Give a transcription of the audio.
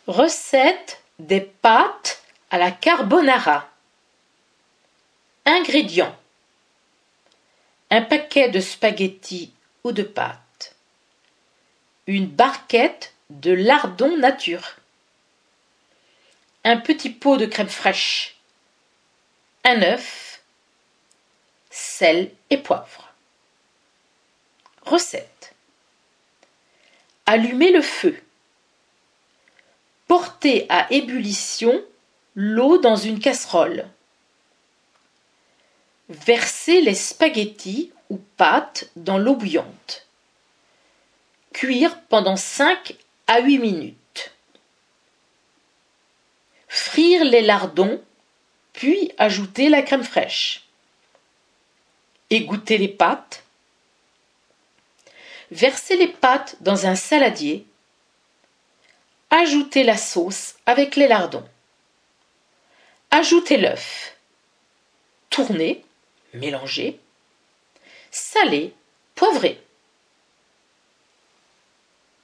Recette des pâtes à la carbonara. Ingrédients: un paquet de spaghettis ou de pâtes, une barquette de lardons nature, un petit pot de crème fraîche, un œuf, sel et poivre. Recette: allumez le feu. Portez à ébullition l'eau dans une casserole. Versez les spaghettis ou pâtes dans l'eau bouillante. Cuire pendant 5 à 8 minutes. Frire les lardons, puis ajouter la crème fraîche. Égoutter les pâtes. Versez les pâtes dans un saladier. Ajoutez la sauce avec les lardons. Ajoutez l'œuf. Tournez, mélangez. Salez, poivrez.